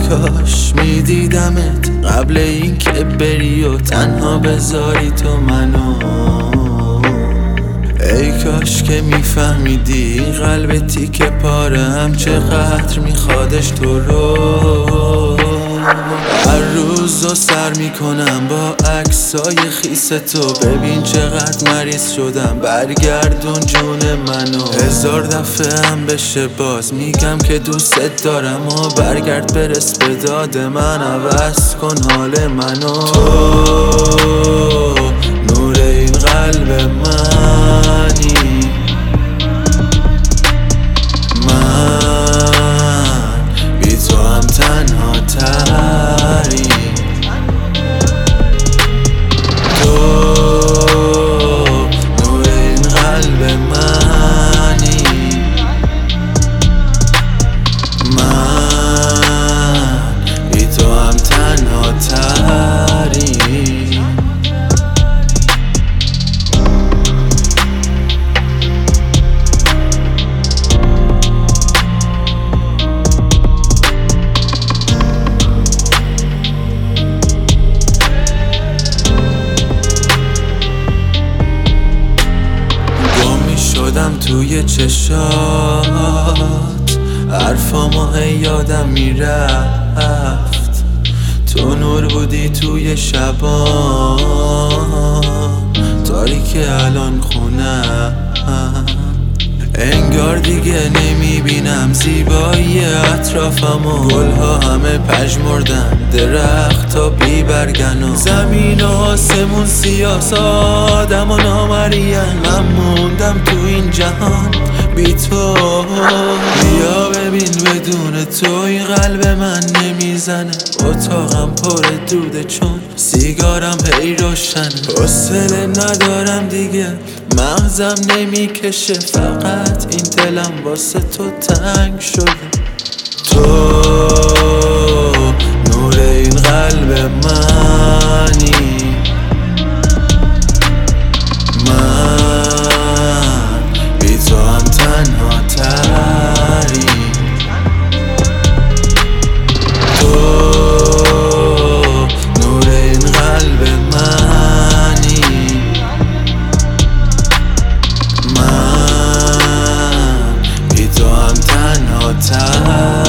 کاش میدیدمت قبل این که بری و تنها بذاری تو منو. ای کاش که میفهمیدی قلب تیکه پاره هم چقدر میخوادش تو رو. هر روز سر میکنم با عکسای خیس تو، ببین چقدر مریض شدم، برگردون جون منو. 1000 دفعه هم بشه باز میگم که دوست دارم و برگرد برس به داد من، عوض کن حال منو. تو نور این قلب منی، من بی تو هم تنها تری. تو نور این قلب منی، من بی تو هم تنها تری. شدم توی چشات، حرفامو هی یادم میرفت. تو نور بودی توی شبام، تاریک الان خونم. انگار دیگه نمیبینم زیبایی اطرافمو، گلها همه پژمردن، درخت ها بی برگن و زمین و آسمون سیاه، آدم و نامرین. من موندم تو این جهان بی تو. بیا ببین بدون تو این قلب من نمیزنه، اتاقم پر دوده چون سیگارم هی روشنه. حوصله ندارم دیگه، مغزم نمیکشه، فقط این دلم واسه تو تنگ شده. تو نور این قلب منی، من بی تو هم تنها تری. تو نور این قلب منی، من بی تو هم تنها تری.